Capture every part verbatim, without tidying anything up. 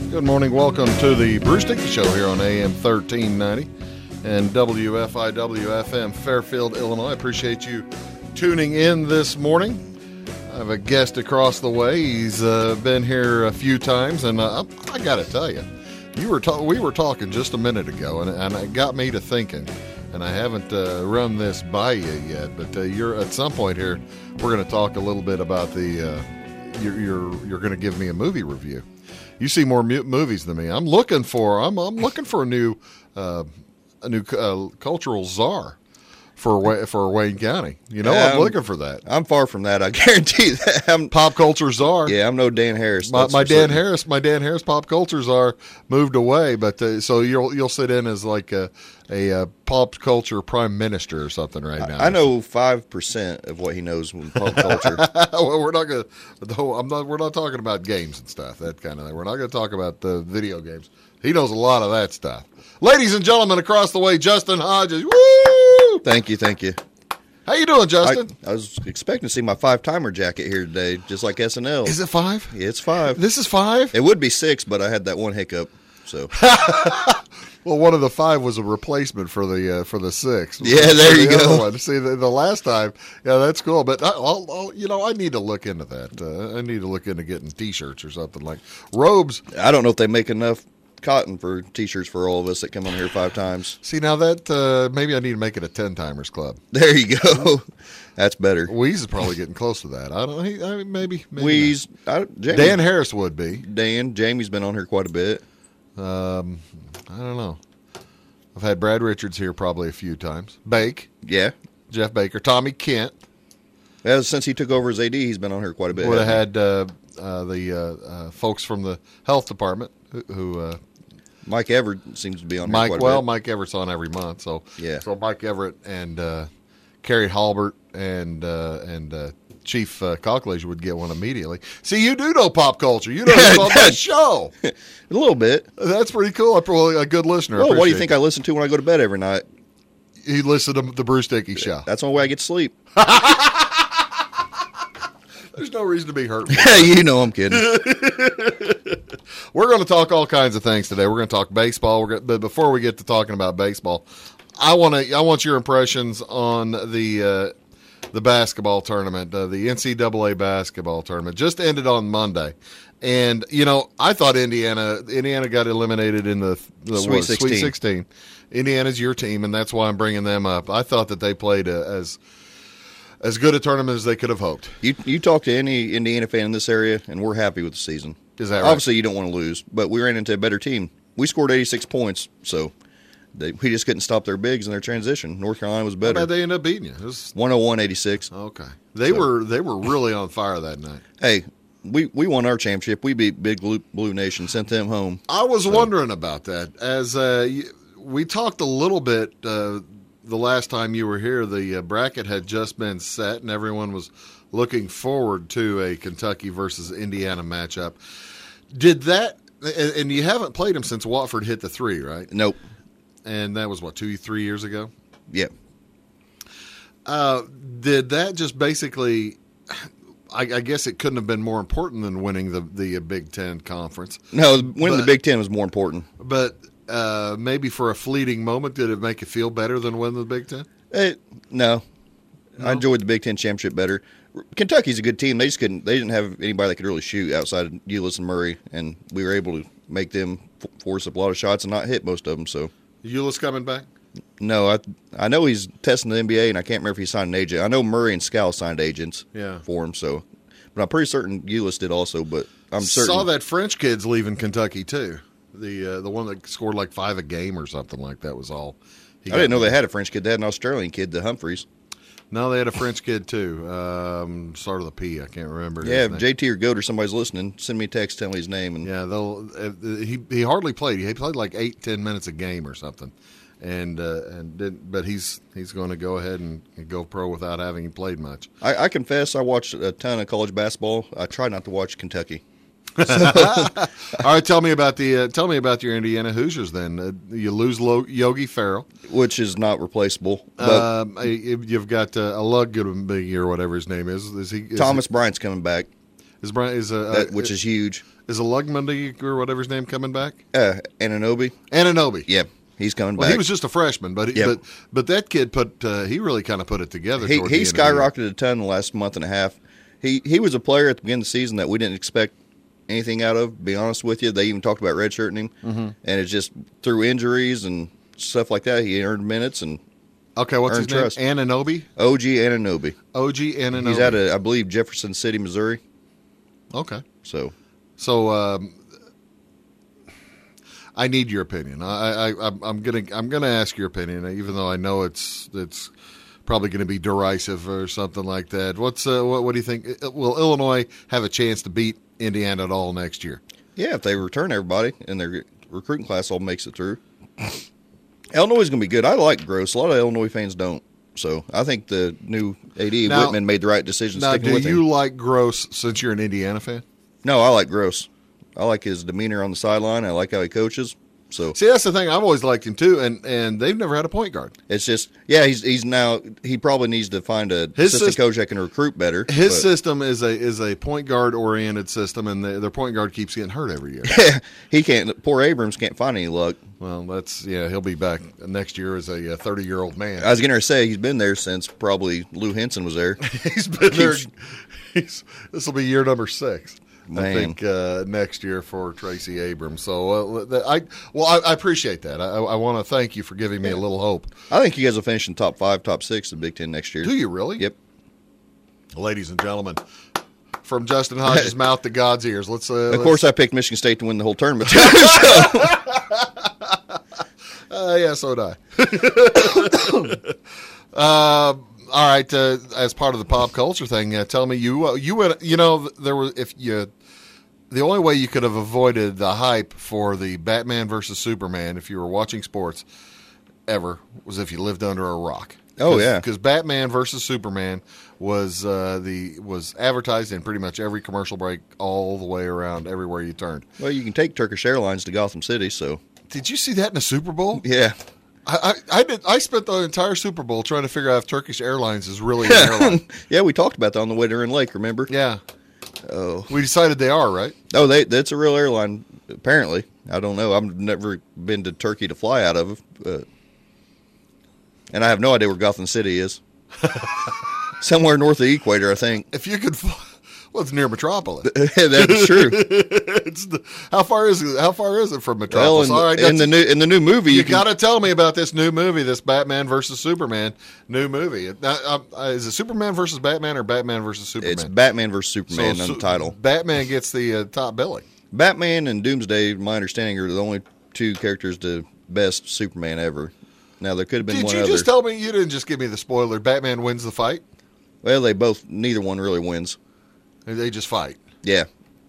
Good morning. Welcome to the Bruce Dickey Show here on A M thirteen ninety and W F I W F M Fairfield, Illinois. I appreciate you tuning in this morning. I have a guest across the way. He's uh, been here a few times, and uh, I got to tell you, you were ta- we were talking just a minute ago, and, and it got me to thinking. And I haven't uh, run this by you yet, but uh, you're at some point here. We're going to talk a little bit about the. Uh, you're you're, you're going to give me a movie review. You see more mu- movies than me. I'm looking for. I'm I'm looking for a new, uh, a new uh, cultural czar for for Wayne County. You know, Yeah, I'm I'm- looking for that. I'm far from that. I guarantee that. I'm, Pop culture czar. yeah, I'm no Dan Harris. My, that's my for Dan certain. Harris, my Dan Harris pop culture czar moved away, but uh, so you'll you'll sit in as like a, a, uh pop culture prime minister or something right now. I know five percent of what he knows in pop culture. Well, we're not going to. I'm not. We're not talking about games and stuff. That kind of thing. We're not going to talk about the video games. He knows a lot of that stuff. Ladies and gentlemen, across the way, Justin Hodges. Woo! Thank you, thank you. How you doing, I, Justin? I was expecting to see my five timer jacket here today, just like S N L. Is it five? Yeah, it's five. This is five. It would be six, but I had that one hiccup. So Well, one of the five was a replacement for the uh, for the six. Yeah, there For you the other go. one. See, the, the last time, yeah, that's cool. But I, I'll, I'll, you know, I need to look into that. Uh, I need to look into getting T-shirts or something like robes. I don't know if they make enough cotton for T-shirts for all of us that come on here five times. See, now that uh, maybe I need to make it a ten timers club. There you go. That's better. Weeze is probably getting close to that. I don't. He, I mean, maybe. maybe Weeze, I, not. Jamie, Dan Harris would be. Dan, Jamie's been on here quite a bit. Um, I don't know. I've had Brad Richards here probably a few times. Bake, Yeah. Jeff Baker, Tommy Kent. Well, since he took over as A D, he's been on here quite a bit. Would have hasn't had uh, uh, the uh, uh, folks from the health department who. who uh, he? Mike Everett seems to be on here Mike, quite a well, bit. Mike Everett's on every month, so Yeah. So Mike Everett and uh, Carrie Halbert and uh, and uh, Chief uh, Cockledge would get one immediately. See, you do know pop culture. You know who's on that show. A little bit. That's pretty cool. I'm probably a good listener. I Well, what do you appreciate think I listen to when I go to bed every night? it. He listened to the Bruce Dickey show. That's the only way I get to sleep. There's no reason to be hurt. You know I'm kidding. We're going to talk all kinds of things today. We're going to talk baseball. We're going, but before we get to talking about baseball, I want to. I want your impressions on the uh, the basketball tournament, uh, the N C double A basketball tournament. Just ended on Monday, and you know I thought Indiana Indiana got eliminated in the, the Sweet what, sixteen. Sweet sixteen. Indiana's your team, and that's why I'm bringing them up. I thought that they played a, as as good a tournament as they could have hoped. You you talk to any Indiana fan in this area, and we're happy with the season. Is that right? Obviously, you don't want to lose, but we ran into a better team. We scored eighty-six points, so they, we just couldn't stop their bigs in their transition. North Carolina was How better. bad they ended up beating you? It was, one oh one eighty-six. okay, they were they were really on fire that night. Hey, we, we won our championship. We beat Big Blue, Blue Nation, sent them home. I was wondering about that. As uh, y- we talked a little bit uh, the last time you were here, the uh, bracket had just been set, and everyone was looking forward to a Kentucky versus Indiana matchup. Did that? And, and you haven't played them since Watford hit the three, right? Nope. And that was what two, three years ago. Yeah. Uh, did that just basically? I, I guess it couldn't have been more important than winning the the Big Ten conference. No, winning But- the Big Ten was more important. But uh, maybe for a fleeting moment, did it make you feel better than winning the Big Ten? It, no. No? I enjoyed the Big Ten championship better. Kentucky's a good team. They just couldn't. They didn't have anybody that could really shoot outside of Ulis and Murray, and we were able to make them f- force up a lot of shots and not hit most of them. So Euless coming back? no, I I know he's testing the N B A, and I can't remember if he signed an agent. I know Murray and Scal signed agents Yeah. for him. So, but I'm pretty certain Ulis did also. But I'm certain. Saw that French kid's leaving Kentucky too. The uh, the one that scored like five a game or something like that was all. He I didn't know they had a French kid. They had an Australian kid, the Humphreys. No, they had a French kid too. Um, start with a P. I can't remember. his Yeah, if name. J T or Goat or somebody's listening, send me a text telling me his name. And Yeah, they'll. Uh, he he hardly played. He played like eight ten minutes a game or something, and uh, and didn't. But he's he's going to go ahead and, and go pro without having played much. I, I confess, I watched a ton of college basketball. I try not to watch Kentucky. All right, tell me about the uh, tell me about your Indiana Hoosiers. Then uh, you lose Lo- Yogi Ferrell. Which is not replaceable. But Um, uh, you've got uh, Alugby or whatever his name is. Is he is Thomas Bryant's coming back. He, Is Brian is a that, uh, which is huge. Is a Lugmundy or whatever his name coming back? Uh, Ananobi. Ananobi. Yeah, he's coming Well, back. he was just a freshman, but he, Yep. but but that kid put uh, he really kind of put it together. He toward he the end of the year. skyrocketed a ton in the last month and a half. He he was a player at the beginning of the season that we didn't expect anything out of. To be honest with you, they even talked about redshirting him, mm-hmm. and it's just through injuries and stuff like that. He earned minutes and Okay, what's his earned trust. name? Ananobi. O G Ananobi. O G Ananobi. He's out of, I believe, Jefferson City, Missouri. Okay. So So um, I need your opinion. I, I, I'm, I'm gonna I'm gonna ask your opinion, even though I know it's it's probably going to be derisive or something like that. What's uh, what, what do you think? Will Illinois have a chance to beat Indiana at all next year? yeah, if they return everybody and their recruiting class all makes it through, Illinois is going to be good. I like Gross. A lot of Illinois fans don't. So I think the new A D Now- Whitman made the right decision Now, sticking do with you him. like Gross since you're an Indiana fan? No, I like Gross. I like his demeanor on the sideline. I like how he coaches. So See, that's the thing. I've always liked him too, and, and they've never had a point guard. it's just, yeah, he's he's now he probably needs to find a His assistant system- coach that can recruit better. His but- system is a is a point guard oriented system, and the, their point guard keeps getting hurt every year. he can't. Poor Abrams can't find any luck. Well, that's yeah. He'll be back next year as a thirty year old man. I was going to say he's been there since probably Lou Henson was there. He's been there. Keeps- He's, this will be year number six, I Man. think, uh, next year for Tracy Abrams. So uh, that- I well, I, I appreciate that. I, I want to thank you for giving me a little hope. I think you guys will finish in top five, top six in the Big Ten next year. Do you really? Yep. Ladies and gentlemen, from Justin Hodges' mouth to God's ears. Let's. Uh, Of course, I picked Michigan State to win the whole tournament. Too, Uh, yeah, so did I. uh, all right. Uh, as part of the pop culture thing, uh, tell me you uh, you went. You know, there was if you the only way you could have avoided the hype for the Batman versus Superman if you were watching sports ever was if you lived under a rock. Oh, Cause, yeah. because Batman versus Superman was uh, the was advertised in pretty much every commercial break all the way around everywhere you turned. well, you can take Turkish Airlines to Gotham City, so Did you see that in the Super Bowl? yeah. I, I, I did. I spent the entire Super Bowl trying to figure out if Turkish Airlines is really an airline. yeah, we talked about that on the way to Aaron Lake, remember? Yeah, Oh. we decided they are, right? Oh, they that's a real airline, apparently. I don't know. I've never been to Turkey to fly out of, but, and I have no idea where Gotham City is. Somewhere north of the equator, I think. If you could, fly, well, it's near Metropolis. That's true. it's the, how far is it? How far is it from Well, Metropolis? in, All right, in that's- the new in the new movie, you you, can, got to tell me about this new movie, this Batman versus Superman new movie. Uh, uh, is it Superman versus Batman or Batman versus Superman? it's Batman versus Superman So, on Su- the title. Batman gets the uh, top billing. Batman and Doomsday, my understanding, are the only two characters to best Superman ever. Now there could have been Did one you other. just tell me you didn't just give me the spoiler? Batman wins the fight. well, they both neither one really wins. They just fight. Yeah.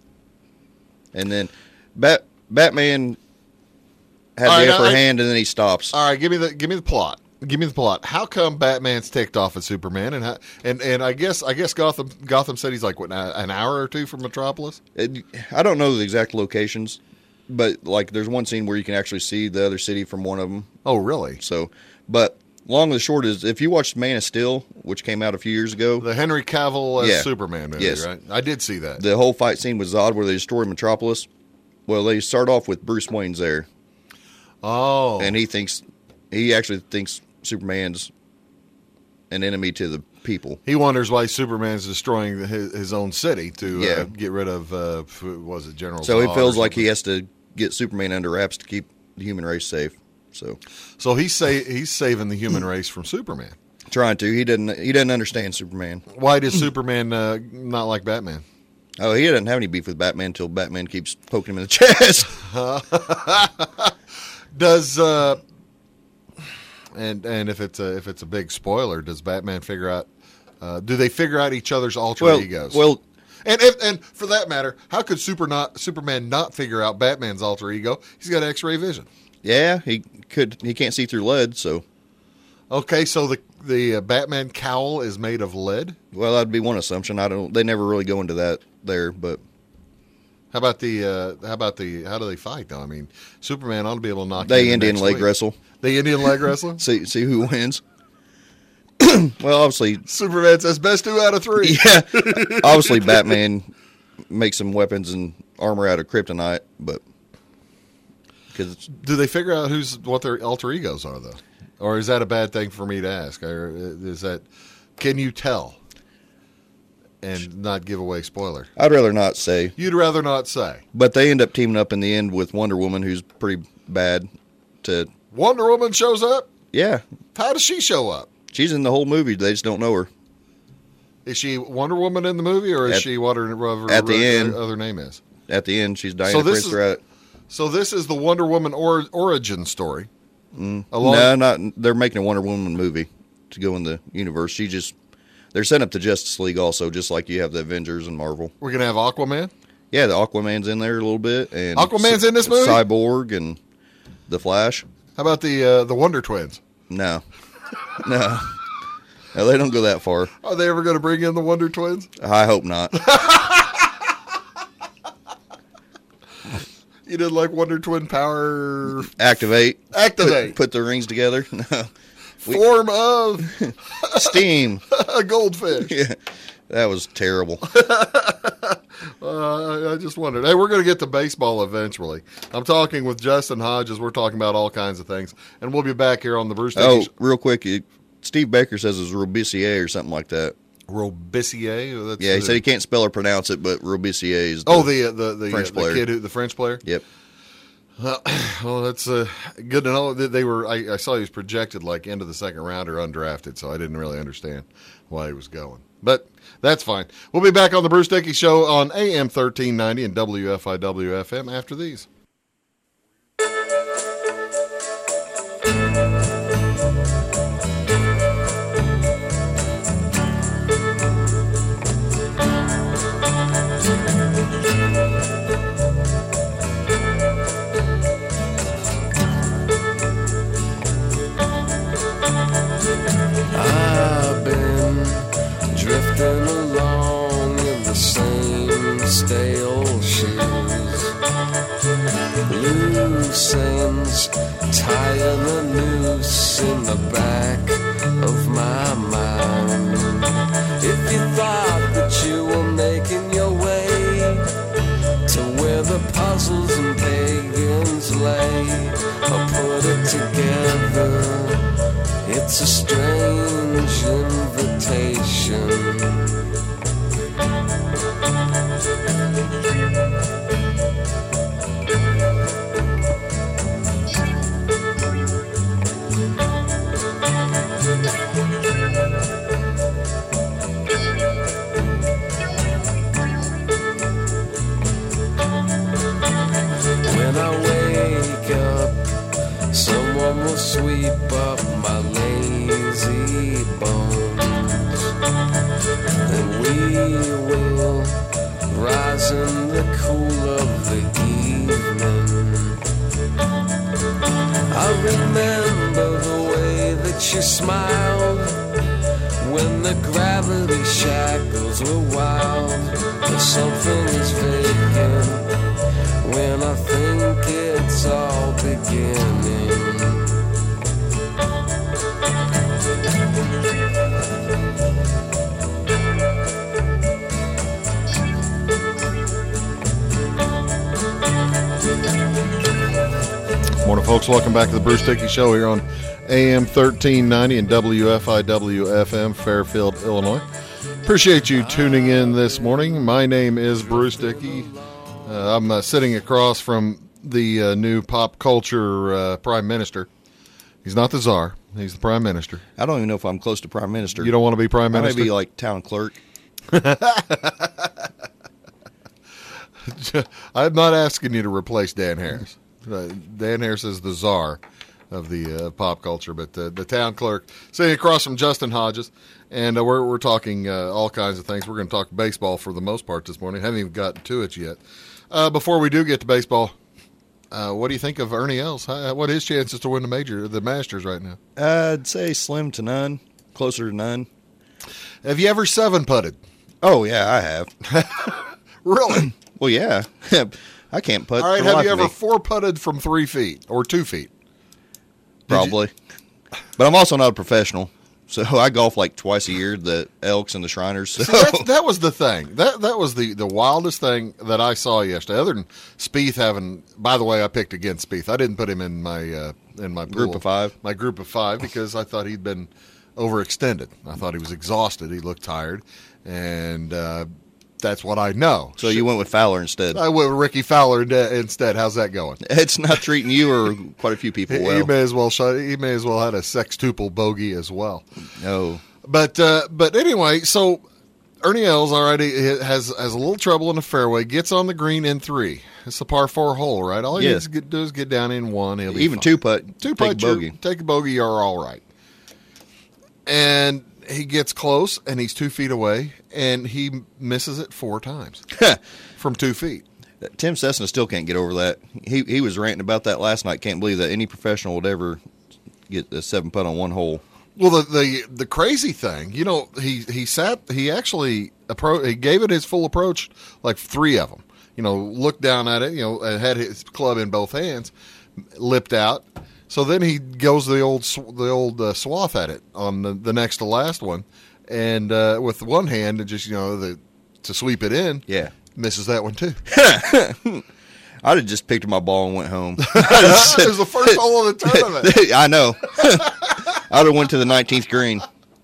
And then Bat Batman had All the right, upper I- hand, and then he stops. All right, give me the give me the plot. Give me the plot. How come Batman's ticked off at Superman, and how, and and I guess I guess Gotham Gotham City's like what an hour or two from Metropolis. It- I don't know the exact locations, but like there's one scene where you can actually see the other city from one of them. Oh, really? So, but long and the short is, if you watched Man of Steel, which came out a few years ago, The Henry Cavill as Yeah. Superman movie, Yes. right? I did see that. the whole fight scene with Zod where they destroy Metropolis. Well, they start off with Bruce Wayne's there, Oh, and he thinks he actually thinks Superman's an enemy to the people. he wonders why Superman's destroying his, his own city to Yeah. uh, get rid of uh, f- was it General? So he Zod feels or like he something? has to get Superman under wraps to keep the human race safe. So So he's sa- he's saving the human race from Superman. trying to, he doesn't he doesn't understand Superman. Why does Superman uh, not like Batman? Oh, he doesn't have any beef with Batman until Batman keeps poking him in the chest. Does uh, and and if it's a if it's a big spoiler, does Batman figure out? Uh, do they figure out each other's alter well, egos? well, and if, and for that matter, how could Super not Superman not figure out Batman's alter ego? He's got X-ray vision. yeah, he could. He can't see through lead, so Okay, so the the uh, Batman cowl is made of lead. well, that'd be one assumption. I don't. They never really go into that there, but How about the uh, how about the how do they fight though? I mean, Superman ought to be able to knock. you they in the Indian next leg week. wrestle. The Indian leg wrestling. See see who wins. Well, obviously, Superman says best two out of three. yeah, obviously Batman make some weapons and armor out of kryptonite, but because do they figure out who's what their alter egos are though, or is that a bad thing for me to ask? Or is that can you tell and not give away spoiler? I'd rather not say. You'd rather not say. But they end up teaming up in the end with Wonder Woman, who's pretty bad. To Wonder Woman shows up. Yeah. How does she show up? She's in the whole movie. They just don't know her. Is she Wonder Woman in the movie, or is at, she what her, her, at the her end, other name is? At the end, she's Diana so this Prince. Is, right? So this is the Wonder Woman or, origin story. Mm. Along, no, not. They're making a Wonder Woman movie to go in the universe. She just they're setting up the Justice League also, just like you have the Avengers and Marvel. We're gonna have Aquaman. Yeah, the Aquaman's in there a little bit, and Aquaman's in this movie. Cyborg and the Flash. How about the uh, the Wonder Twins? No, no, no, they don't go that far. Are they ever going to bring in the Wonder Twins? I hope not. You didn't like Wonder Twin power? Activate. Activate. Put, put the rings together. No. We, Form of steam. A goldfish. Yeah, that was terrible. Uh, I just wondered. Hey, we're going to get to baseball eventually. I'm talking with Justin Hodges. We're talking about all kinds of things, and we'll be back here on the Bruce. Oh, Dickey real quick, it, Steve Baker says it's Robisier or something like that. Robisier. That's Yeah, he the, said he can't spell or pronounce it, but Robisier is. The oh, the the the, French uh, player. the kid, who, the French player. Yep. Well, well that's uh, good to know that they were. I, I saw he was projected like into the second round or undrafted, so I didn't really understand why he was going. But that's fine. We'll be back on the Bruce Dickey Show on A M thirteen ninety and W F I W F M after these. I've been drifting along in the same stale shoes, loose ends tying a noose in the back of my mind. If you thought that you were making your way to where the puzzles and pagans lay, or put it together, it's a strange invitation. When I wake up, someone will sweep up my lazy bones, and we will rise in the cool of the evening. I remember the way that you smiled when the gravity shackles were wild. But something is vacant when I think it's all beginning. Morning, folks. Welcome back to the Bruce Dickey Show here on A M thirteen ninety and W F I W F M, Fairfield, Illinois. Appreciate you tuning in this morning. My name is Bruce Dickey. Uh, I'm uh, sitting across from the uh, new pop culture uh, prime minister. He's not the czar. He's the prime minister. I don't even know if I'm close to prime minister. You don't want to be prime I may minister? be like town clerk. I'm not asking you to replace Dan Harris. Uh, Dan Harris is the czar of the uh, pop culture, but uh, the town clerk sitting across from Justin Hodges, and uh, we're we're talking uh, all kinds of things. We're going to talk baseball for the most part this morning. Haven't even gotten to it yet. Uh, before we do get to baseball, uh, what do you think of Ernie Els? How, what are his chances to win the major, the Masters right now? I'd say slim to none, closer to none. Have you ever seven putted? Oh yeah, I have. Really? Well, yeah. I can't putt. All right. for Have life you of ever me. four putted from three feet or two feet? Probably. But I'm also not a professional. So I golf like twice a year, the Elks and the Shriners. So. See, that's, that was the thing. That that was the, the wildest thing that I saw yesterday. Other than Spieth having, by the way, I picked against Spieth. I didn't put him in my uh, in my Group pool, of five? My group of five because I thought he'd been overextended. I thought he was exhausted. He looked tired, and uh, that's what I know. So you went with Fowler instead. I went with Ricky Fowler instead. How's that going? It's not treating you or quite a few people He, well. he may as well shot, he may as well had a sextuple bogey as well. No. But uh, but anyway, so Ernie Els already has has a little trouble in the fairway. Gets on the green in three. It's a par four hole, right? All he Yeah. needs to get, do is get down in one. He'll be Even fine. two putt, two take putt, a bogey. you're- take a bogey, you're all right. And he gets close, and he's two feet away, and he misses it four times from two feet. Tim Cessna still can't get over that. He he was ranting about that last night. Can't believe that any professional would ever get a seven putt on one hole. Well, the the the crazy thing, you know, he he sat, he actually appro- he gave it his full approach, like three of them. You know, looked down at it, you know, and had his club in both hands, lipped out. So then he goes the old sw- the old uh, swath at it on the, the next to last one, and uh, with one hand, and just you know the to sweep it in, Yeah. misses that one too. I'd have just picked up my ball and went home. It was the first hole of the tournament. I know. I'd have went to the nineteenth green.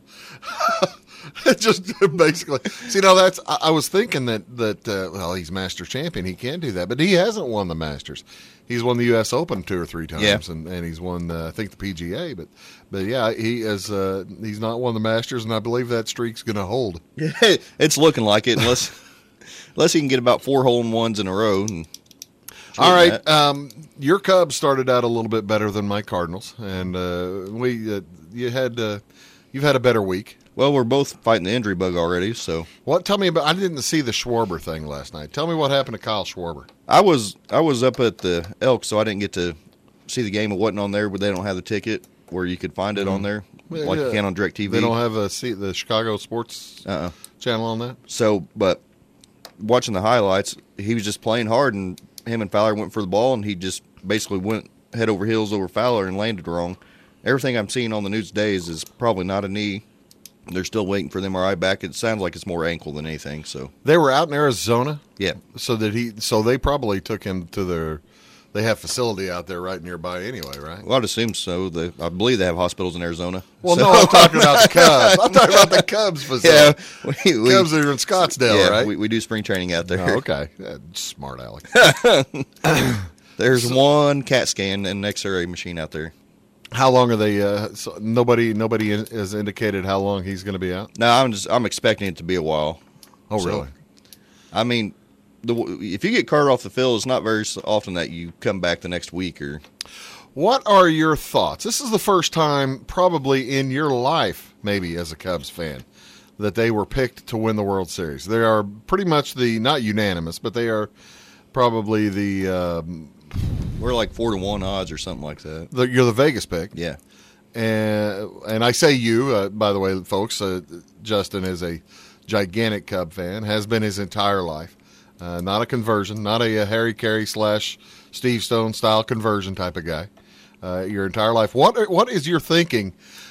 It just basically, see, now that's, I, I was thinking that, that uh, well, he's Master Champion. He can do that, but he hasn't won the Masters. He's won the U S Open two or three times, Yeah. and, and he's won, uh, I think, the P G A, but, but yeah, he is, uh, he's not won the Masters, and I believe that streak's going to hold. It's looking like it, unless unless he can get about four hole in ones in a row. And All right, um, your Cubs started out a little bit better than my Cardinals, and uh, we, uh, you had, uh, you've had a better week. Well, we're both fighting the injury bug already, so What? Tell me about. I didn't see the Schwarber thing last night. Tell me what happened to Kyle Schwarber. I was I was up at the Elks, so I didn't get to see the game. It wasn't on there, but they don't have the ticket where you could find it on there, Well, like yeah. you can on DirecTV. They don't have a see the Chicago sports Uh-uh. channel on that. So, but watching the highlights, he was just playing hard, and him and Fowler went for the ball, and he just basically went head over heels over Fowler and landed wrong. Everything I'm seeing on the news today is, is probably not a knee. They're still waiting for the M R I back. It sounds like it's more ankle than anything. So, They were out in Arizona, yeah. so that he so they probably took him to their. They have facility out there right nearby anyway, right? Well, I'd assume so. The, I believe they have hospitals in Arizona. Well, So- no, I'm talking about the Cubs. I'm talking about the Cubs yeah. facility. We, we, Cubs are in Scottsdale, yeah, right? we, we do spring training out there. Oh, okay, yeah, smart Alec. There's one CAT scan and X-ray machine out there. How long are they? Uh, so nobody, nobody has indicated how long he's going to be out. No, I'm just I'm expecting it to be a while. Oh, So, really? I mean, the, if you get carted off the field, it's not very often that you come back the next week or. What are your thoughts? This is the first time, probably in your life, maybe as a Cubs fan, that they were picked to win the World Series. They are pretty much the not unanimous, but they are probably the. Um, We're like four to one odds or something like that. the you're the Vegas pick. Yeah. And and I say you, uh, by the way, folks. Uh, Justin is a gigantic Cub fan, has been his entire life. Uh, not a conversion, not a, a Harry Carey slash Steve Stone style conversion type of guy. Uh, your entire life. What what is your thinking?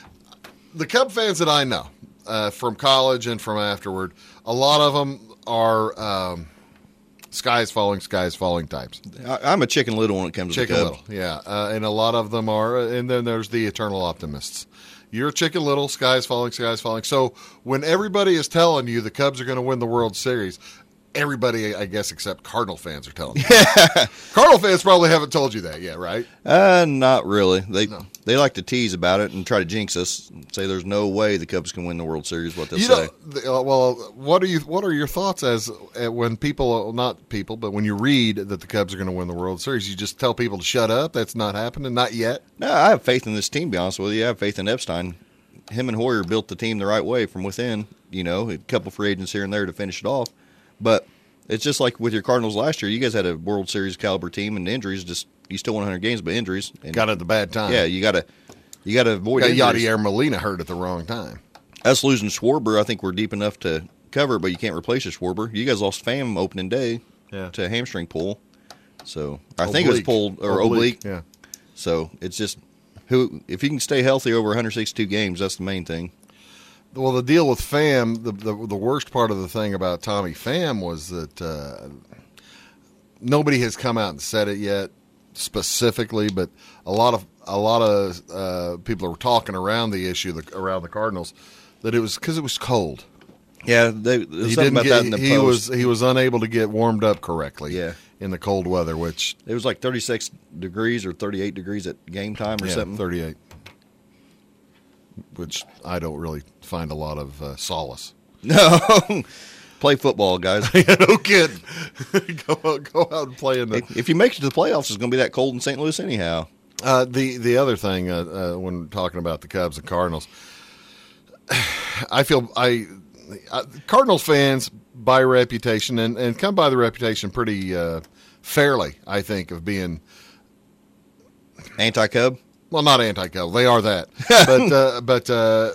The Cub fans that I know uh, from college and from afterward, a lot of them are um, skies falling, skies falling types. I, I'm a chicken little when it comes Chicken to the Cubs. Little, yeah, uh, and a lot of them are, and then there's the eternal optimists. You're Chicken Little, skies falling, skies falling. So when everybody is telling you the Cubs are going to win the World Series, everybody, I guess, except Cardinal fans are telling you. Cardinal fans probably haven't told you that yet, right? Uh, not really. They No. they like to tease about it and try to jinx us. And say there's no way the Cubs can win the World Series. What they'll You say. know, the- uh, well, what are you? What are your thoughts as uh, when people, not people, but when you read that the Cubs are going to win the World Series, you just tell people to shut up. That's not happening, not yet. No, I have faith in this team. To be honest with you, I have faith in Epstein. Him and Hoyer built the team the right way from within. You know, a couple free agents here and there to finish it off, but it's just like with your Cardinals last year. You guys had a World Series caliber team, and injuries just you still won one hundred games, but injuries. And, Got it at the bad time. yeah, you got to you got to avoid Got injuries. Yadier Molina hurt at the wrong time. Us losing Schwarber, I think we're deep enough to cover, but you can't replace a Schwarber. You guys lost Pham opening day Yeah. to a hamstring pull, so I think it was Oblique. pulled or oblique. Yeah. So it's just who if you can stay healthy over one hundred sixty-two games, that's the main thing. Well, the deal with Pham, the, the the worst part of the thing about Tommy Pham was that uh, nobody has come out and said it yet specifically, but a lot of a lot of uh, people are talking around the issue the, around the Cardinals that it was because it was cold. Yeah, they, there's He something didn't about get, that in the he post. was he was unable to get warmed up correctly. Yeah. In the cold weather, which It was like thirty-six degrees or thirty-eight degrees at game time or yeah, something. thirty-eight, which I don't really find a lot of uh, solace. No, play football, guys. Yeah, no kidding. go out, go out and play in the. If you make it to the playoffs, it's going to be that cold in Saint Louis anyhow. Uh, the the other thing uh, uh, when talking about the Cubs and Cardinals, I feel I, I Cardinals fans by reputation and, and come by the reputation pretty uh, fairly, I think, of being Anti-Cub? well, not anti-Cub. They are that, but uh, but uh,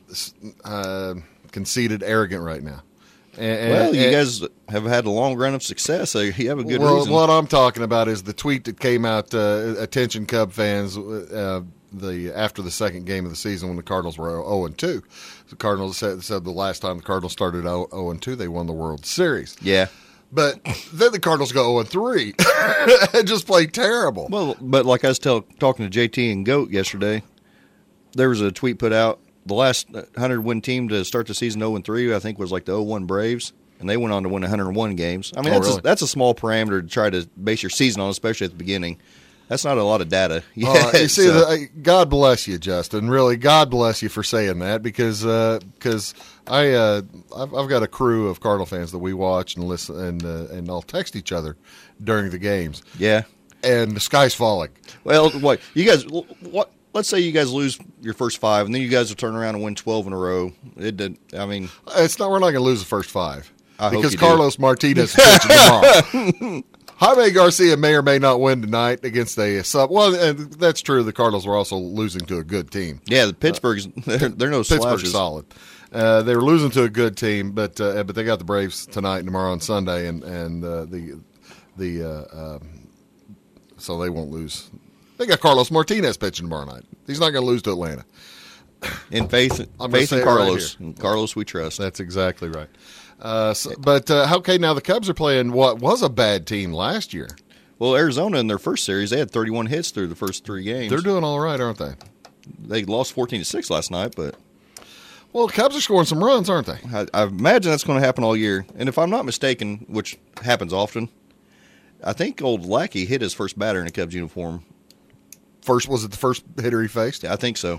uh, conceited, arrogant right now. And, Well, you and- guys have had a long run of success, so you have a good well, reason. what I'm talking about is the tweet that came out. Uh, attention, Cub fans! Uh, the after the second game of the season, when the Cardinals were oh and two, the Cardinals said, said the last time the Cardinals started oh and two, they won the World Series. Yeah. But then the Cardinals go oh and three and just play terrible. Well, but like I was tell, talking to J T and Goat yesterday, there was a tweet put out. The last one hundred win team to start the season oh and three, I think, was like the oh one Braves, and they went on to win one hundred one games. I mean, Oh, that's, really? a, that's a small parameter to try to base your season on, especially at the beginning. That's not a lot of data. Uh, yet, you see, so- the, God bless you, Justin. Really, God bless you for saying that because because I uh, I've, I've got a crew of Cardinal fans that we watch and listen and uh, and I'll text each other during the games, yeah. and the sky's falling. Well, what you guys? What? Let's say you guys lose your first five, and then you guys will turn around and win twelve in a row. It did. I mean, It's not. We're not going to lose the first five I hope because you do. Carlos Martinez is pitching tomorrow. Jaime Garcia may or may not win tonight against a sub. Well, and that's true. The Cardinals were also losing to a good team. yeah, the Pittsburgh's they're, they're no Pittsburgh's slouches. solid. Uh, they were losing to a good team, but uh, but they got the Braves tonight and tomorrow on Sunday, and and uh, the the uh, um, so they won't lose. They got Carlos Martinez pitching tomorrow night. He's not going to lose to Atlanta. In faith, I'm gonna faith say in it right Carlos. here. In Carlos, we trust. That's exactly right. Uh, so, but uh, okay, now the Cubs are playing what was a bad team last year. Well, Arizona in their first series, they had thirty-one hits through the first three games. They're doing all right, aren't they? They lost fourteen to six last night, but Well, the Cubs are scoring some runs, aren't they? I, I imagine that's going to happen all year. And if I'm not mistaken, which happens often, I think old Lackey hit his first batter in a Cubs uniform. First, was it the first hitter he faced? I think so.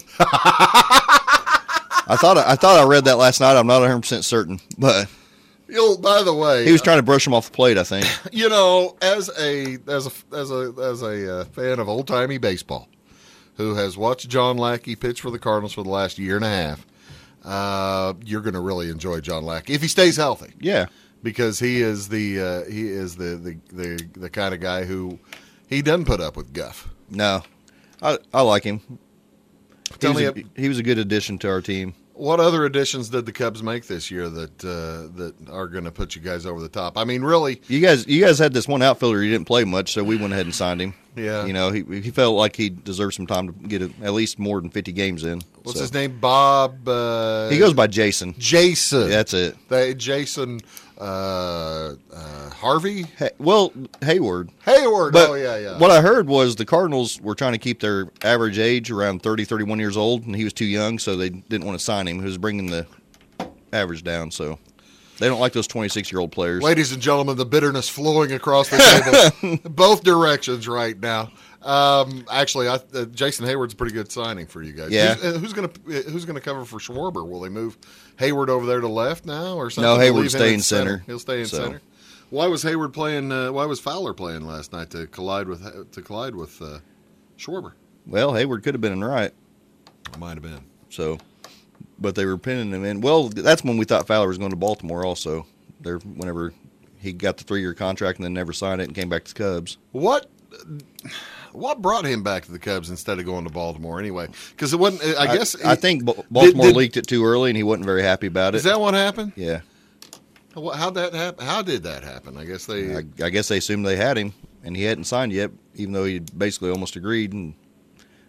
I thought I thought I read that last night. I'm not one hundred percent certain, but You know, by the way, he was trying to brush him off the plate, I think. you know, as a as a as a as a uh, fan of old timey baseball, who has watched John Lackey pitch for the Cardinals for the last year and a half, uh, you're going to really enjoy John Lackey if he stays healthy, Yeah. because he is the uh, he is the, the the the kind of guy who he doesn't put up with guff. No. I I like him. He Tell was, me, a, he was a good addition to our team. what other additions did the Cubs make this year that uh, that are going to put you guys over the top? I mean, really, You guys, you guys had this one outfielder. He didn't play much, so we went ahead and signed him. Yeah. you know, he he felt like he deserved some time to get a, at least more than fifty games in. what's So. his name? Bob. Uh, He goes by Jason. Jason. That's it. They, Jason uh, uh, Harvey Hey, well, Hayward. Hayward. But oh yeah, yeah. what I heard was the Cardinals were trying to keep their average age around thirty, thirty-one years old, and he was too young, so they didn't want to sign him. He was bringing the average down, so they don't like those twenty-six-year-old players. Ladies and gentlemen, the bitterness flowing across the table, both directions right now. Um, actually, I, uh, Jason Hayward's a pretty good signing for you guys. Yeah. Who's, uh, who's gonna uh, Who's gonna cover for Schwarber? Will they move Hayward over there to left now, or something? No, to Hayward's leave him staying at center. He'll stay in So. center. Why was Hayward playing? Uh, why was Fowler playing last night to collide with to collide with uh, Schwarber? Well, Hayward could have been in right, Might have been. so, but they were pinning him in. Well, that's when we thought Fowler was going to Baltimore also. There, whenever he got the three-year contract and then never signed it and came back to the Cubs. What what brought him back to the Cubs instead of going to Baltimore anyway? Because it wasn't. I guess I, it- think Ba- Baltimore did- leaked it too early, and he wasn't very happy about it. Is that what happened? yeah, How that happen? How did that happen? I guess they. I, I guess they assumed they had him, and he hadn't signed yet, even though he basically almost agreed. And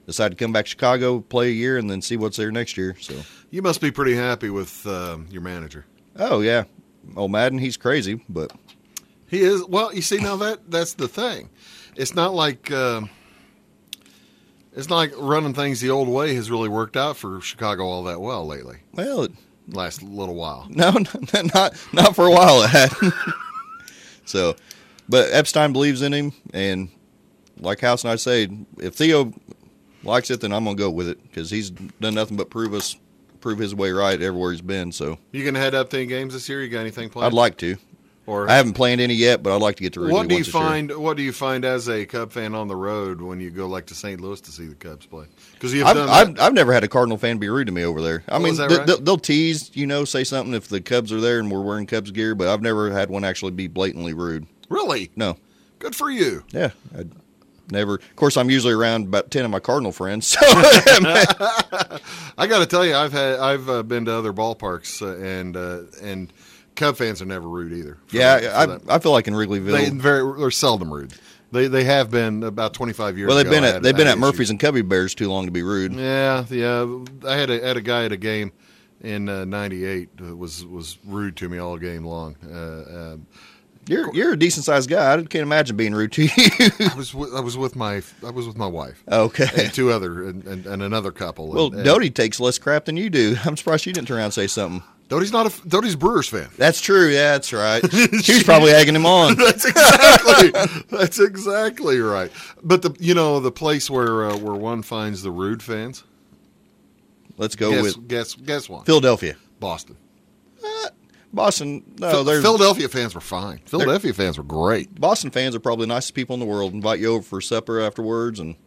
decided to come back to Chicago, play a year, and then see what's there next year. So You must be pretty happy with uh, your manager. Oh yeah, old Madden, he's crazy, but He is. Well, you see, now that that's the thing. It's not like uh, it's not like running things the old way has really worked out for Chicago all that well lately. well, it, Last little while. no, not not for a while it had. So, but Epstein believes in him, and like House and I say, if Theo likes it, then I'm gonna go with it because he's done nothing but prove us, prove his way right everywhere he's been. So You gonna head up to any games this year? You got anything planned? I'd like to. Or I haven't planned any yet, but I'd like to get to Wrigley what do you once this year. find? What do you find as a Cub fan on the road when you go like to Saint Louis to see the Cubs play? Because you've I've, done I've, that. I've never had a Cardinal fan be rude to me over there. I Oh, mean, is that th- right? they'll, they'll tease, you know, say something if the Cubs are there and we're wearing Cubs gear, but I've never had one actually be blatantly rude. Really? No. Good for you. Yeah. I'd never. Of course, I'm usually around about ten of my Cardinal friends. So I got to tell you, I've had I've uh, been to other ballparks uh, and uh, and Cub fans are never rude either. for yeah, that- for I, that. I feel like in Wrigleyville. They very they're seldom rude. They they have been about twenty-five years. well, they've ago, been I at had- they've I been had at Murphy's issues. and Cubby Bears too long to be rude. Yeah, yeah. I had a had a guy at a game in uh, ninety-eight that was was rude to me all game long. Uh, um, You're you're a decent sized guy. I can't imagine being rude to you. I was with, I was with my I was with my wife Okay. and two other and, and, and another couple. Well, and, and Doty takes less crap than you do. I'm surprised you didn't turn around and say something. Doty's not a Doty's a Brewers fan. That's true. Yeah, that's right. She was probably egging him on. That's exactly that's exactly right. But the you know the place where uh, where one finds the rude fans. Let's go guess, with guess guess one. Philadelphia. Boston. Boston. No, Phil- they're Philadelphia fans were fine. Philadelphia fans were great. Boston fans are probably the nicest people in the world. Invite you over for supper afterwards and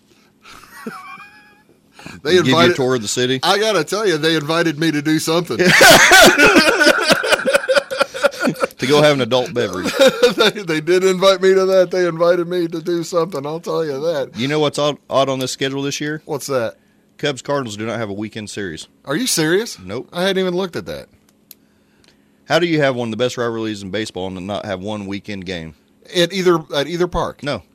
They give you a invited. tour of the city. I gotta tell you, they invited me to do something. To go have an adult beverage. they, they did invite me to that. They invited me to do something. I'll tell you that. You know what's odd, odd on this schedule this year? What's that? Cubs Cardinals do not have a weekend series. Are you serious? Nope. I hadn't even looked at that. How do you have one of the best rivalries in baseball and not have one weekend game? At either at either park. No.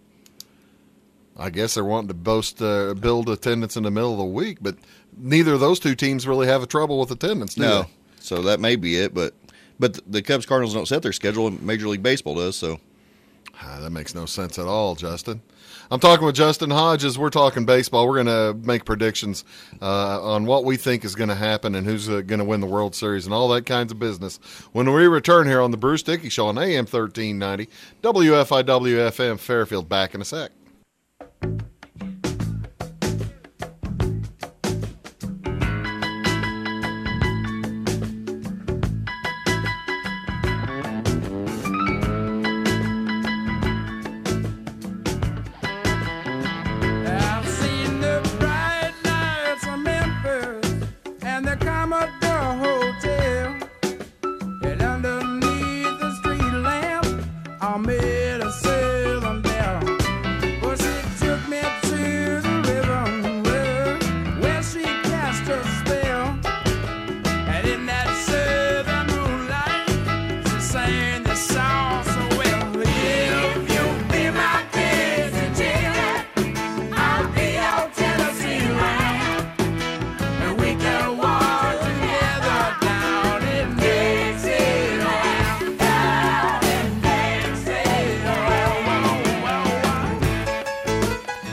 I guess they're wanting to boast uh, build attendance in the middle of the week, but neither of those two teams really have a trouble with attendance. Do No. they? So that may be it, but but the Cubs Cardinals don't set their schedule, and Major League Baseball does. So Ah, that makes no sense at all, Justin. I'm talking with Justin Hodges. We're talking baseball. We're going to make predictions uh, on what we think is going to happen and who's uh, going to win the World Series and all that kinds of business when we return here on the Bruce Dickey Show on A M thirteen ninety, W F I W F M Fairfield. Back in a sec. I've seen the bright lights of Memphis and the Commodore Hotel. And underneath the street lamp, I made a southern belle. Well, she took me to the river where, where she cast her spell. And in that southern moonlight, she sang the song so well. If you be my kissing chicken, I'll be your Tennessee land, and we can walk together down in Dixieland, down in Dixieland. Whoa, whoa, whoa.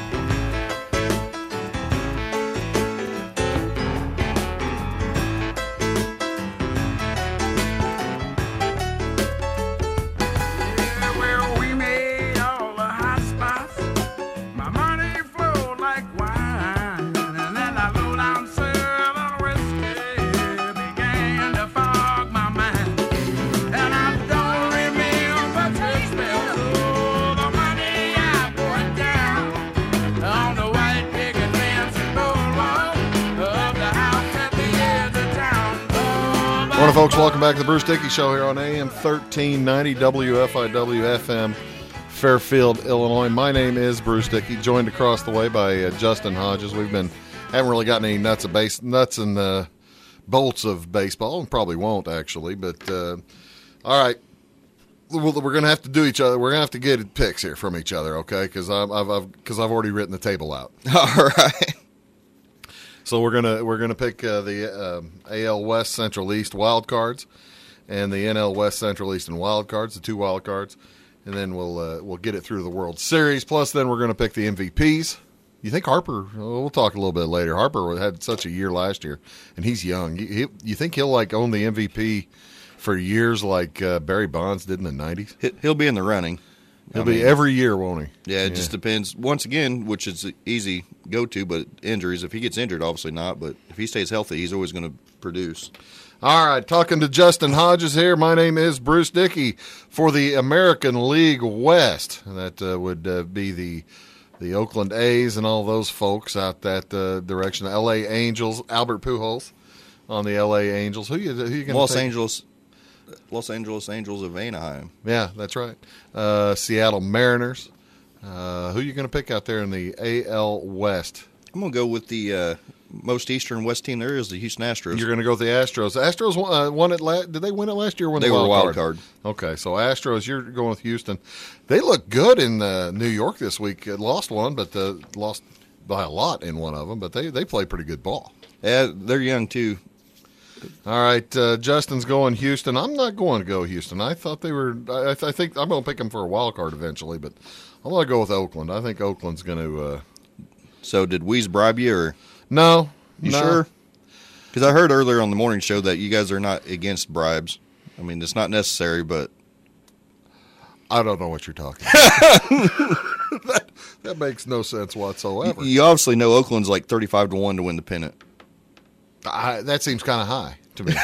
Yeah, well, we made all the hot spots. My money flowed like wine, and then I low down southern whiskey began to fog my mind. And I don't remember Christmas, oh, the money I put down on the white picket fence and boardwalk of the house at the edge of town. Oh, Morning, folks. Welcome back to the Bruce Dickey Show here on A M thirteen ninety, W F I W F M Fairfield, Illinois. My name is Bruce Dickey, joined across the way by uh, Justin Hodges. We've been haven't really gotten any nuts of base nuts and uh, bolts of baseball, and probably won't actually. But uh, all right, Well, we're going to have to do each other. We're going to have to get picks here from each other, okay? Because I've I've because I've, I've already written the table out. All right. So we're gonna we're gonna pick uh, the um, A L West, Central East wild cards, and the N L West, Central East, and wild cards, the two wild cards, and then we'll uh, we'll get it through the World Series. Plus, then we're gonna pick the M V Ps. You think Harper? We'll talk a little bit later. Harper had such a year last year, and he's young. You, he, you think he'll like own the M V P for years like uh, Barry Bonds did in the nineties? He'll be in the running. He'll I be mean, every year, won't he? Yeah, it Yeah. just depends. Once again, which is easy go to, but injuries. If he gets injured, obviously not. But if he stays healthy, he's always going to produce. All right, talking to Justin Hodges here. My name is Bruce Dickey for the American League West. That uh, would uh, be the the Oakland A's and all those folks out that uh, direction. The L A Angels, Albert Pujols on the L A Angels. Who you who you going to Los take? Angeles, Los Angeles Angels of Anaheim. Yeah, that's right. Uh, Seattle Mariners. Uh, who you going to pick out there in the A L West? I'm going to go with the uh, most eastern West team there is, the Houston Astros. You're going to go with the Astros. The Astros won, uh, won it. La- did they win it last year? Or win They the were wild wild card? card. Okay, so Astros. You're going with Houston. They look good in uh, New York this week. Uh, lost one, but uh, lost by a lot in one of them. But they they play pretty good ball. Yeah, they're young too. All right, uh, Justin's going Houston. I'm not going to go Houston. I thought they were. I, I think I'm going to pick them for a wild card eventually, but I'm going to go with Oakland. I think Oakland's going to. Uh, So did Weeze bribe you, or no, you no. sure? Because I heard earlier on the morning show that you guys are not against bribes. I mean, it's not necessary, but I don't know what you're talking about. that, that makes no sense whatsoever. you obviously know Oakland's like thirty-five to one to win the pennant. I, that seems kind of high to me.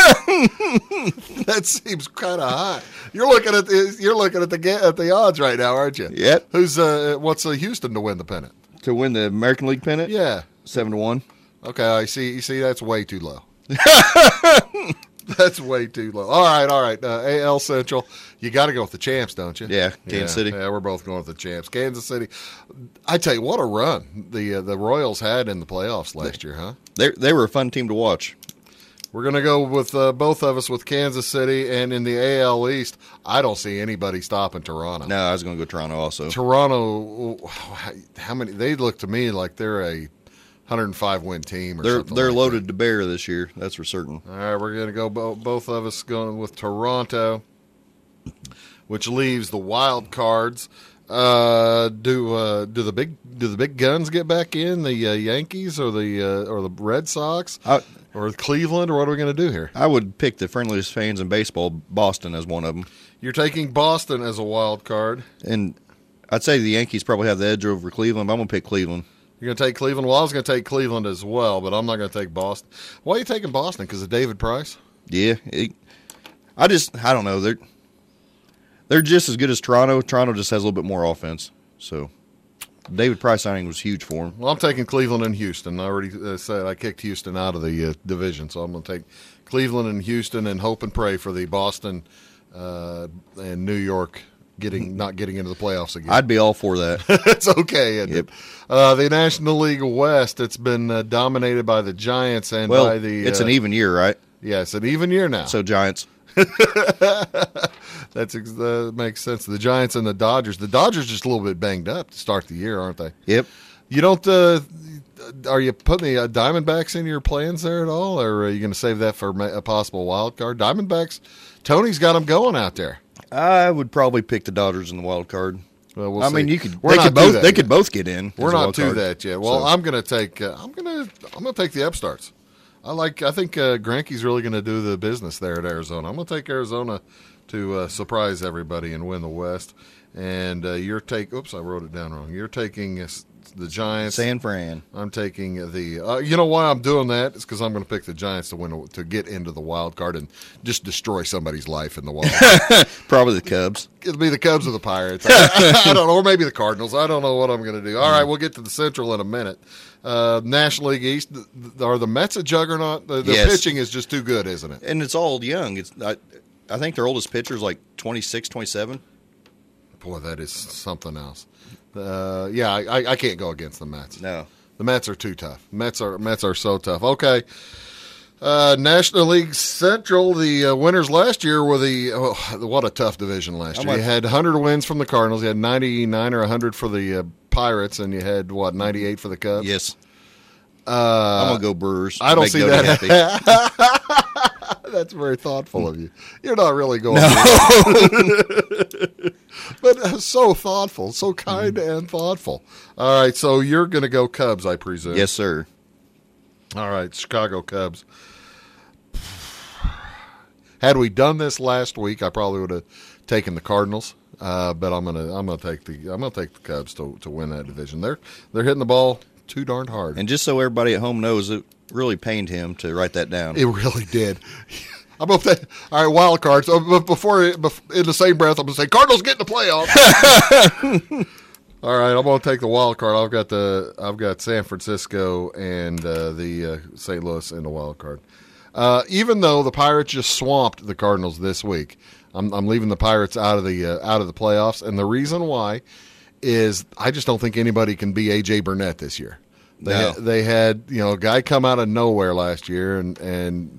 That seems kind of high. You're looking at the you're looking at the ga- at the odds right now, aren't you? Yep. Who's uh, what's uh, Houston to win the pennant? To win the American League pennant? Yeah. Seven to one. Okay. I see. You see, that's way too low. That's way too low. All right. All right. Uh, A L Central. You got to go with the champs, don't you? Yeah, Kansas yeah, City. Yeah, we're both going with the champs. Kansas City. I tell you, what a run the uh, the Royals had in the playoffs last year, huh? They they were a fun team to watch. We're going to go with uh, both of us with Kansas City, and in the A L East, I don't see anybody stopping Toronto. No, I was going to go Toronto also. Toronto, how many? They look to me like they're a one hundred five win team. Or They're something they're like loaded to bear this year. That's for certain. that. All right, we're going to go bo- both of us going with Toronto, which leaves the wild cards. Uh, do uh, do the big do the big guns get back in? The uh, Yankees or the uh, or the Red Sox I, or Cleveland, or what are we going to do here? I would pick the friendliest fans in baseball, Boston, as one of them. You're taking Boston as a wild card. And I'd say the Yankees probably have the edge over Cleveland, but I'm going to pick Cleveland. You're going to take Cleveland? Well, I was going to take Cleveland as well, but I'm not going to take Boston. Why are you taking Boston? Because of David Price? Yeah. It, I just, I don't know. They're, they're just as good as Toronto. Toronto just has a little bit more offense. So David Price signing was huge for him. Well, I'm taking Cleveland and Houston. I already uh, said I kicked Houston out of the uh, division, so I'm going to take Cleveland and Houston and hope and pray for the Boston uh, and New York getting not getting into the playoffs again. I'd be all for that. It's okay. Isn't Yep. it? Uh, the National League West, it's been uh, dominated by the Giants and Well, by the. it's uh, an even year, right? Yeah, it's an even year now. So Giants. That's ex- uh, makes sense. The Giants and the Dodgers. The Dodgers just a little bit banged up to start the year, aren't they? Yep. You don't. Uh, are you putting the uh, Diamondbacks in your plans there at all, or are you going to save that for ma- a possible wild card? Diamondbacks. Tony's got them going out there. I would probably pick the Dodgers in the wild card. Well, we'll I see. mean, you could. We're they not could to both. that They yet. could both get in. We're as a not wild to card. that yet. Well, So- I'm going to take. Uh, I'm going to. I'm going to take the upstarts. I like. I think uh, Greinke's really going to do the business there at Arizona. I'm going to take Arizona to uh, surprise everybody and win the West. And uh, you're take. Oops, I wrote it down wrong. You're taking uh, the Giants. San Fran. I'm taking the. Uh, you know why I'm doing that? It's because I'm going to pick the Giants to win to get into the wild card and just destroy somebody's life in the wild card. Probably the Cubs. It'll be the Cubs or the Pirates. I, I don't know, or maybe the Cardinals. I don't know what I'm going to do. All right, we'll get to the Central in a minute. Uh, National League East. th- th- Are the Mets a juggernaut? The, the Yes. pitching is just too good, isn't it? And it's all young. It's I, I think their oldest pitcher is like twenty-six, twenty-seven. Boy, that is something else. Uh, yeah, I, I- I can't go against the Mets. No. The Mets are too tough. Mets are Mets are so tough. Okay. Uh, National League Central, the uh, winners last year were the oh, what a tough division last year. much- You had one hundred wins from the Cardinals, you had ninety-nine or one hundred for the uh, Pirates, and you had what ninety-eight for the Cubs. Yes. uh, I'm gonna go Brewers. I don't Make see Doty that. happy. That's very thoughtful of you. You're not really going, but uh, so thoughtful, so kind and thoughtful. All right, so you're going to go Cubs, I presume. Yes, sir. All right, Chicago Cubs. Had we done this last week, I probably would have taken the Cardinals. Uh, but I'm gonna I'm gonna take the I'm gonna take the Cubs to to win that division. They're they're hitting the ball too darn hard. And just so everybody at home knows, it really pained him to write that down. It really did. I'm gonna take, all right, wild cards. Uh, but before in the same breath, I'm gonna say Cardinals get in the playoffs. All right, I'm gonna take the wild card. I've got the I've got San Francisco and uh, the uh, Saint Louis in the wild card. Uh, even though the Pirates just swamped the Cardinals this week, I'm, I'm leaving the Pirates out of the uh, out of the playoffs, and the reason why is I just don't think anybody can be A J Burnett this year. They No. had, they had you know a guy come out of nowhere last year, and and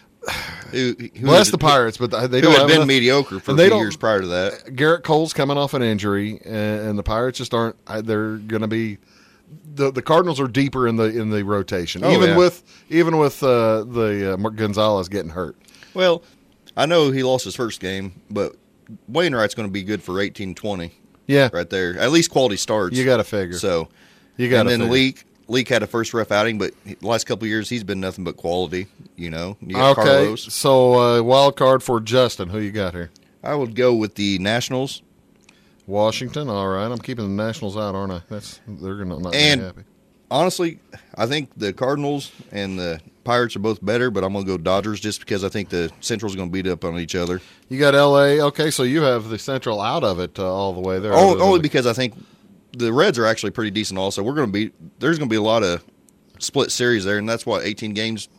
Who, who bless had- the Pirates, but they Who don't had have been enough- mediocre for a and they few don't- years prior to that. Garrett Cole's coming off an injury, and, and the Pirates just aren't. They're going to be. The, the Cardinals are deeper in the in the rotation, Oh, even yeah. with even with uh, the uh, Mark Gonzalez getting hurt. Well, I know he lost his first game, but Wainwright's going to be good for eighteen twenty Yeah, right there. At least quality starts. you got to figure. So, you got and to then figure. Leak. Leak had a first rough outing, but the last couple of years he's been nothing but quality. You know, you got Okay, Carlos. so uh, wild card for Justin. Who you got here? I would go with the Nationals. Washington. All right, I'm keeping the Nationals out, aren't I? That's they're going to not And- be happy. Honestly, I think the Cardinals and the Pirates are both better, but I'm going to go Dodgers just because I think the Central's going to beat up on each other. You got L A. Okay, so you have the Central out of it uh, all the way there. Only, other than only the- because I think the Reds are actually pretty decent also. We're going to be there's going to be a lot of split series there, and that's what eighteen games.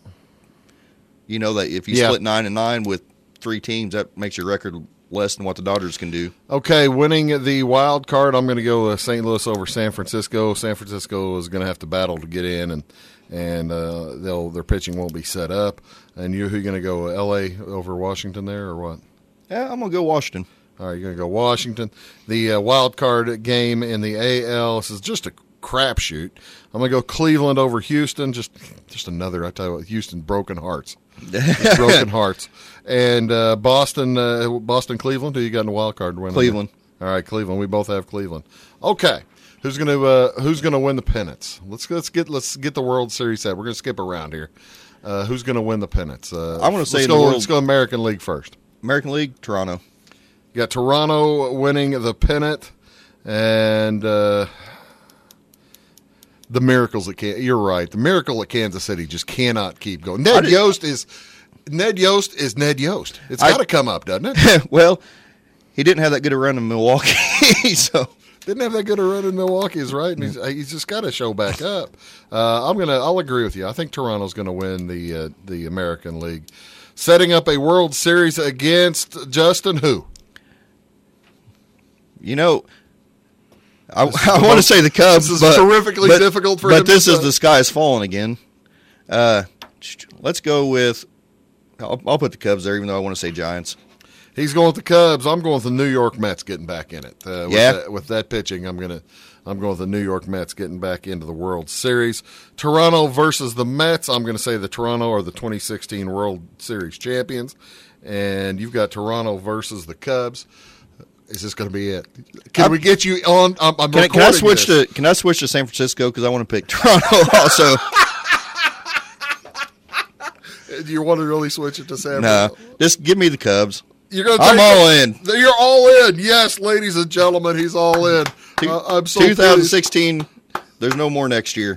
You know that if you Yeah. split nine and nine with three teams, that makes your record less than what the Dodgers can do. Okay, winning the wild card, I'm going to go uh, Saint Louis over San Francisco. San Francisco is going to have to battle to get in, and and uh, they'll their pitching won't be set up. And you, who you going to go? L A over Washington there, or what? Yeah, I'm going to go Washington. All right, you're going to go Washington. The uh, wild card game in the A L, this is just a crapshoot. I'm going to go Cleveland over Houston. Just just another, I tell you what, Houston broken hearts. Just broken hearts. And uh, Boston, uh, Boston, Cleveland. Who you got in the wild card win? Cleveland. All right, Cleveland. We both have Cleveland. Okay, who's going to uh, who's going to win the pennants? Let's let's get let's get the World Series set. We're going to skip around here. Uh, who's going to win the pennants? Uh, I'm gonna say let's the go, World- let's go American League first. American League, Toronto. You got Toronto winning the pennant, and uh, the miracles at Can- you're right. The miracle at Kansas City just cannot keep going. Ned did- Yost is Ned Yost is Ned Yost. It's I- got to come up, doesn't it? Well, he didn't have that good a run in Milwaukee, so Didn't have that good a run in Milwaukee, is right, and he's, he's just got to show back up. Uh, I'm gonna I'll agree with you. I think Toronto's going to win the uh, the American League, setting up a World Series against Justin who. you know. I, I want to say the Cubs. This is but, terrifically but- difficult for but him to this is say. the sky is falling again. Uh, let's go with. I'll, I'll put the Cubs there, even though I want to say Giants. He's going with the Cubs. I'm going with the New York Mets getting back in it. Uh, with Yeah. That, with that pitching, I'm gonna I'm going with the New York Mets getting back into the World Series. Toronto versus the Mets. I'm going to say the Toronto are the twenty sixteen World Series champions, and you've got Toronto versus the Cubs. Is this going to be it? Can I'm- we get you on? I'm, I'm Can I, can I recording switch this. to Can I switch to San Francisco because I want to pick Toronto also? Do you want to really switch it to San No, Francisco? just give me the Cubs. You're going to I'm all in. You're all in. Yes, ladies and gentlemen, he's all in. Uh, I'm so pleased. twenty sixteen. There's no more next year.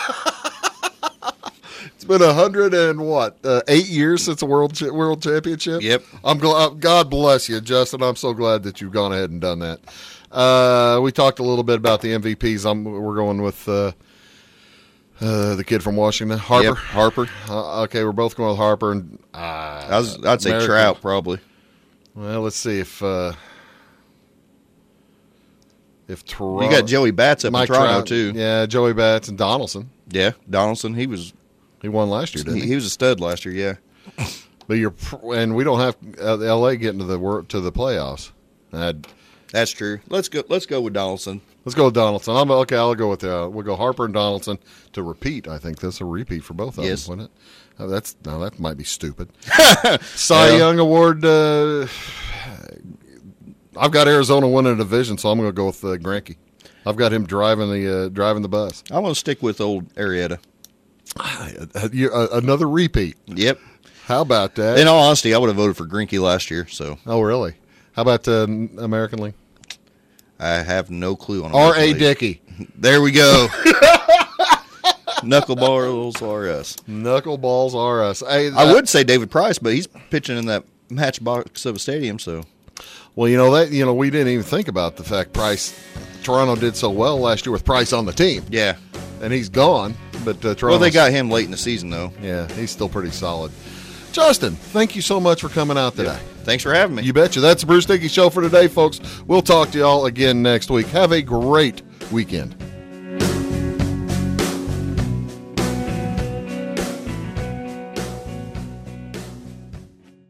It's been a hundred and what uh, eight years since a world cha- world championship. Yep. I'm glad. God bless you, Justin. I'm so glad that you've gone ahead and done that. Uh, we talked a little bit about the M V Ps. I'm, we're going with uh, uh, the kid from Washington, Harper. Yep, Harper. Uh, okay, we're both going with Harper. And uh, I was, I'd say American- Trout probably. Well, let's see if uh, if Toronto. You got Joey Bats up Mike in Toronto Trout, too. Yeah, Joey Bats and Donaldson. Yeah, Donaldson. He was He won last year, didn't He, he? he was a stud last year, yeah. But you're, and we don't have uh, L A getting to the wor- to the playoffs. I'd, That's true. Let's go. Let's go with Donaldson. let's go with Donaldson. I'm okay. I'll go with uh, we'll go Harper and Donaldson to repeat. I think that's a repeat for both of Yes. them, wouldn't it? Uh, that's no, that might be stupid. Cy Yeah. Young Award. Uh, I've got Arizona winning a division, so I'm going to go with uh, Greinke. I've got him driving the uh, driving the bus. I'm going to stick with old Arrieta. Uh, you- uh, another repeat. Yep. How about that? In all honesty, I would have voted for Greinke last year, so Oh, really? How about uh, American League? I have no clue on R. American A. League. Dickey. There we go. Knuckleballs are us. Knuckleballs are us. Hey, I that- would say David Price, but he's pitching in that matchbox of a stadium, so Well, you know that you know we didn't even think about the fact Price, Toronto did so well last year with Price on the team, yeah. and he's gone. But uh, Toronto, Well, they got him late in the season, though. yeah, he's still pretty solid. Justin, thank you so much for coming out today. Thanks for having me. You betcha. That's the Bruce Dickey Show for today, folks. We'll talk to y'all again next week. Have a great weekend.